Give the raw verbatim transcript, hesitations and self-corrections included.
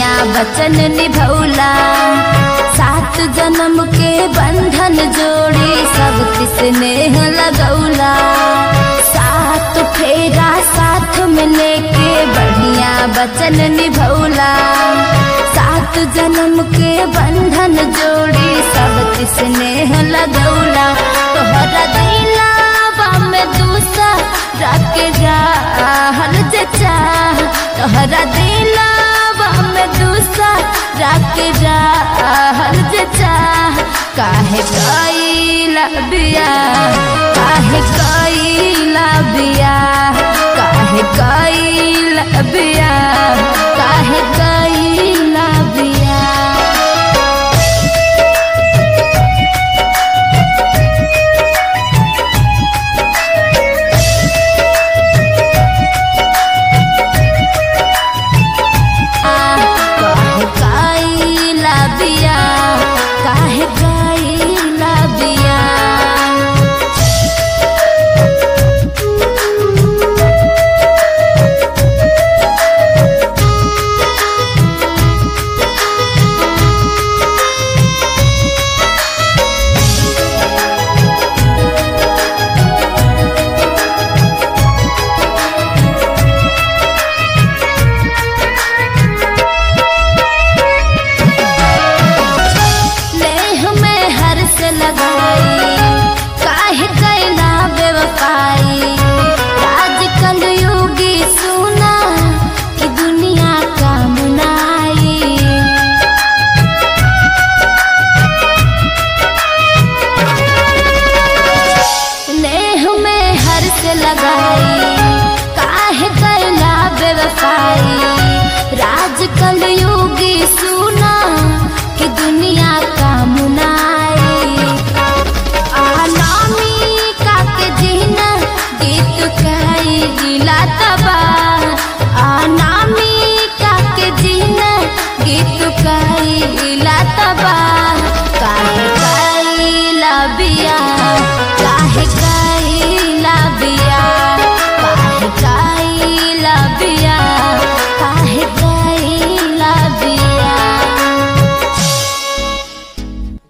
बढ़िया वचन निभौला। सात जन्म के बंधन जोड़ी सब स्नेह लगौला। सात फेरा साथ में लेके बढ़िया वचन निभौला। सात जन्म के बंधन जोड़ी सब स्नेह लगौला। तोहरा दिलावा में दूसरा के रहल जे चाह, तोहरा दिलावा में दूसरा के रहल जे चाह। काहे कइला बियाह, काहे कइला बियाह, काहे कइला बियाह, काहे कइला बियाह। काहे कइला बियाह, काहे कइला बियाह। नेह में हर्ष लगाई, काहे कैला बेवफाई। राज कलयुगी सुना कि दुनिया का मुनाई। नेह में हर्ष लगाई, काहे कैला बेवफाई। राज कलयुगी सुना